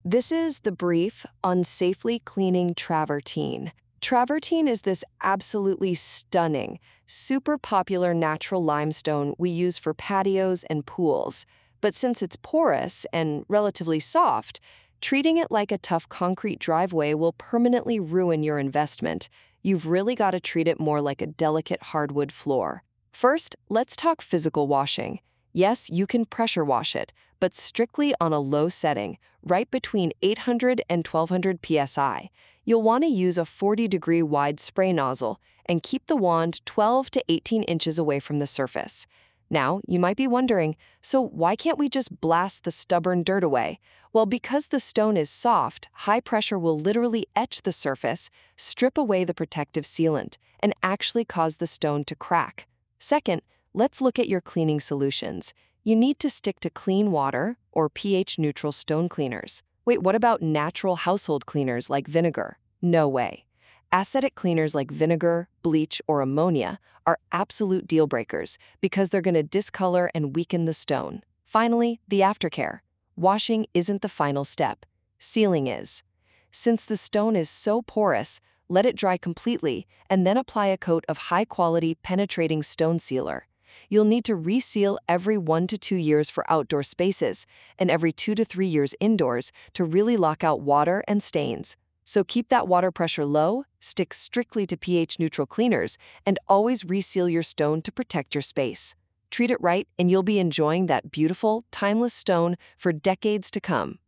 This is the brief on safely cleaning travertine. Travertine is this absolutely stunning, super popular natural limestone we use for patios and pools. But since it's porous and relatively soft, treating it like a tough concrete driveway will permanently ruin your investment. You've really got to treat it more like a delicate hardwood floor. First, let's talk physical washing. Yes, you can pressure wash it, but strictly on a low setting, right between 800 and 1200 psi. You'll want to use a 40-degree wide spray nozzle and keep the wand 12 to 18 inches away from the surface. Now, you might be wondering, so why can't we just blast the stubborn dirt away? Well, because the stone is soft, high pressure will literally etch the surface, strip away the protective sealant, and actually cause the stone to crack. Second, let's look at your cleaning solutions. You need to stick to clean water or pH-neutral stone cleaners. Wait, what about natural household cleaners like vinegar? No way. Acidic cleaners like vinegar, bleach, or ammonia are absolute deal breakers because they're going to discolor and weaken the stone. Finally, the aftercare. Washing isn't the final step. Sealing is. Since the stone is so porous, let it dry completely and then apply a coat of high-quality penetrating stone sealer. You'll need to reseal every 1 to 2 years for outdoor spaces and every 2 to 3 years indoors to really lock out water and stains. So keep that water pressure low, stick strictly to pH-neutral cleaners, and always reseal your stone to protect your space. Treat it right, and you'll be enjoying that beautiful, timeless stone for decades to come.